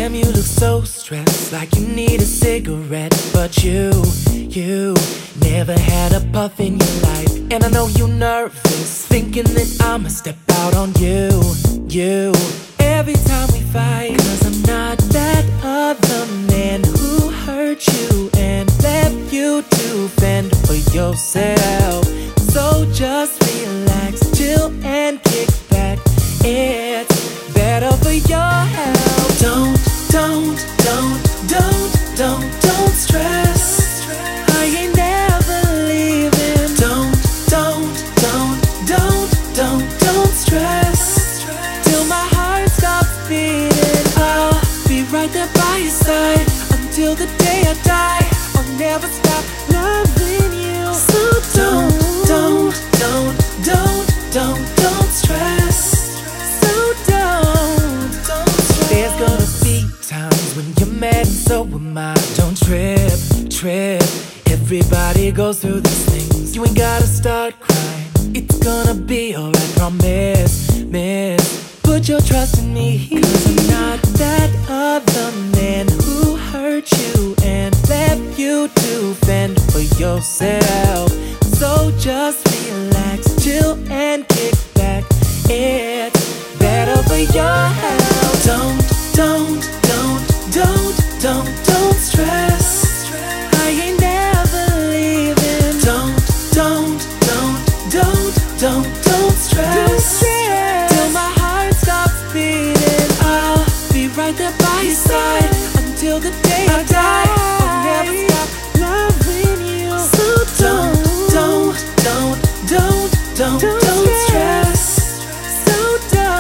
Damn, you look so stressed, like you need a cigarette. But you never had a puff in your life. And I know you're nervous, thinking that I'ma step out on you every time we fight. Cause I'm not that other man who hurt you and left you to fend for yourself. So just relax, chill and kick back. It's better for your health. Don't stress. I ain't never leaving. Don't stress. Till my heart stops beating. I'll be right there by your side until the day I die. I'll never stop loving you. So don't stress. So don't stress. There's gonna be times when you're mad and so am I. Don't trip. Everybody goes through these things. You ain't gotta start crying. It's gonna be alright, promise. Put your trust in me. Cause I'm not that other man who hurt you and left you to fend for yourself. So just relax, chill and kick back. It's better for your health. Don't stress. I ain't never leaving. Don't stress. Till my heart stops beating. I'll be right there by your side until the day I die. I'll never stop loving you. So don't stress. So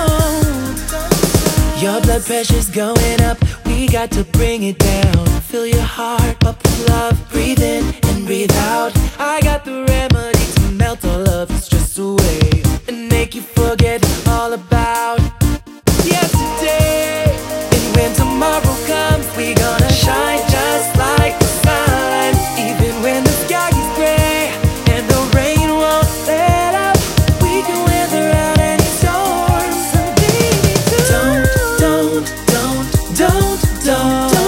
don't. Your blood pressure's going up. We got to bring it down. Fill your heart up with love. Breathe in and breathe out. I got the remedy to melt all of the stress away and make you forget all about yesterday. And when tomorrow comes, we gonna shine just like the sun. Even when the sky is gray and the rain won't let up, we can weather out any storm. So baby, don't